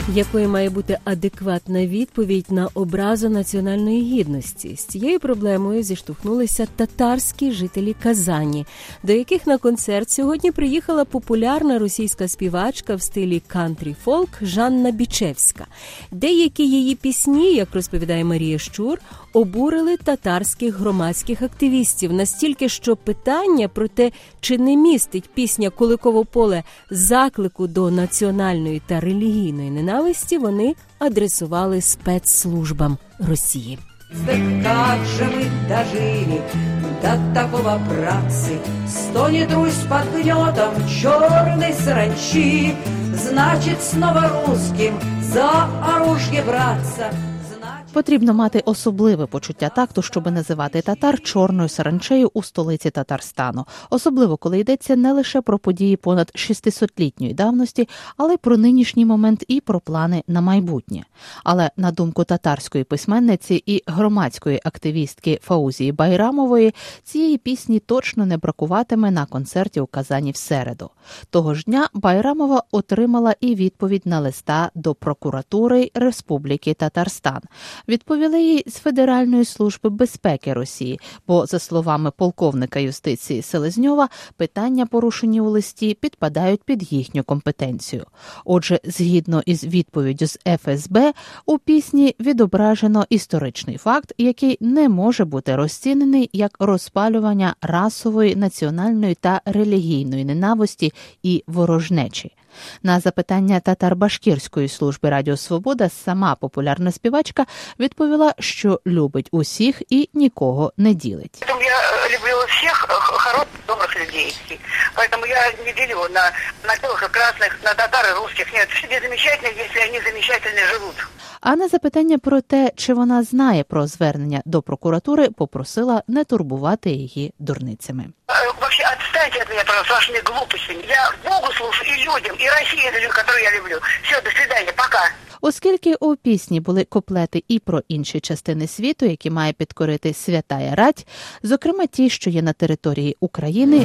Якою має бути адекватна відповідь на образу національної гідності? З цією проблемою зіштовхнулися татарські жителі Казані, до яких на концерт сьогодні приїхала популярна російська співачка в стилі кантрі-фолк Жанна Бічевська. Деякі її пісні, як розповідає Марія Щур, обурили татарських громадських активістів настільки, що питання про те, чи не містить пісня «Куликове поле» заклику до національної та релігійної ненависті, вони адресували спецслужбам Росії. Как же мы дожили до такого, братцы, стонет Русь под гнетом черной саранчи, значит, снова русским за оружие браться. Потрібно мати особливе почуття такту, щоб називати татар чорною саранчею у столиці Татарстану. Особливо, коли йдеться не лише про події понад 600-літньої давності, але й про нинішній момент і про плани на майбутнє. Але, на думку татарської письменниці і громадської активістки Фаузії Байрамової, цієї пісні точно не бракуватиме на концерті у Казані в середу. Того ж дня Байрамова отримала і відповідь на листа до прокуратури Республіки Татарстан. Відповіли їй з Федеральної служби безпеки Росії, бо, за словами полковника юстиції Селезньова, питання, порушені у листі, підпадають під їхню компетенцію. Отже, згідно із відповіддю з ФСБ, у пісні відображено історичний факт, який не може бути розцінений як розпалювання расової, національної та релігійної ненависті і ворожнечі. На запитання татар-башкірської служби Радіо Свобода сама популярна співачка відповіла, що любить усіх і нікого не ділить. Я люблю всіх хороших, добрих людей. Поэтому я не делю на белых и красных, на татар и русских. Нет, все замечательно, если они замечательно живут. А на запитання про те, чи вона знає про звернення до прокуратури, попросила не турбувати її дурницями. Вообще, отстаньте от меня, пожалуйста, вашими глупостями. Я Богу служу и людям, и России, которую я люблю. Все, до свидания, пока. Оскільки у пісні були куплети і про інші частини світу, які має підкорити святая рать, зокрема ті, що є на території України.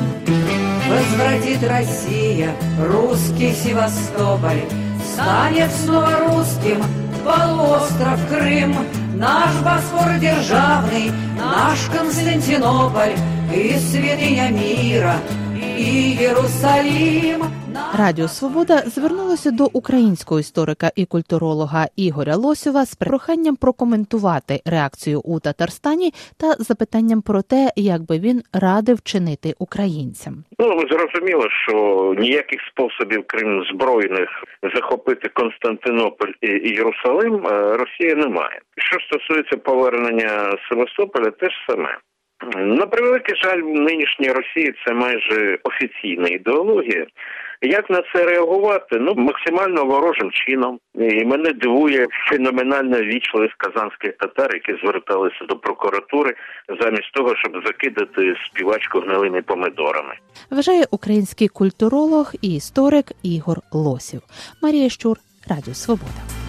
Возвратит Россия русский Севастополь, станет снова русским полуостров Крым, наш Босфор державный, наш Константинополь, и святыня мира, і Єрусалим. Радіо «Свобода» звернулося до українського історика і культуролога Ігоря Лосєва з проханням прокоментувати реакцію у Татарстані та запитанням про те, як би він радив чинити українцям. Зрозуміло, що ніяких способів, крім збройних, захопити Константинополь і Єрусалим Росія не має. Що стосується повернення Севастополя, те ж саме. На превеликий жаль, нинішня Росія – це майже офіційна ідеологія. Як на це реагувати? Максимально ворожим чином. І мене дивує феноменальна ввічливість казанських татар, які зверталися до прокуратури замість того, щоб закидати співачку гнилими помидорами. Вважає український культуролог і історик Ігор Лосєв. Марія Щур, Радіо Свобода.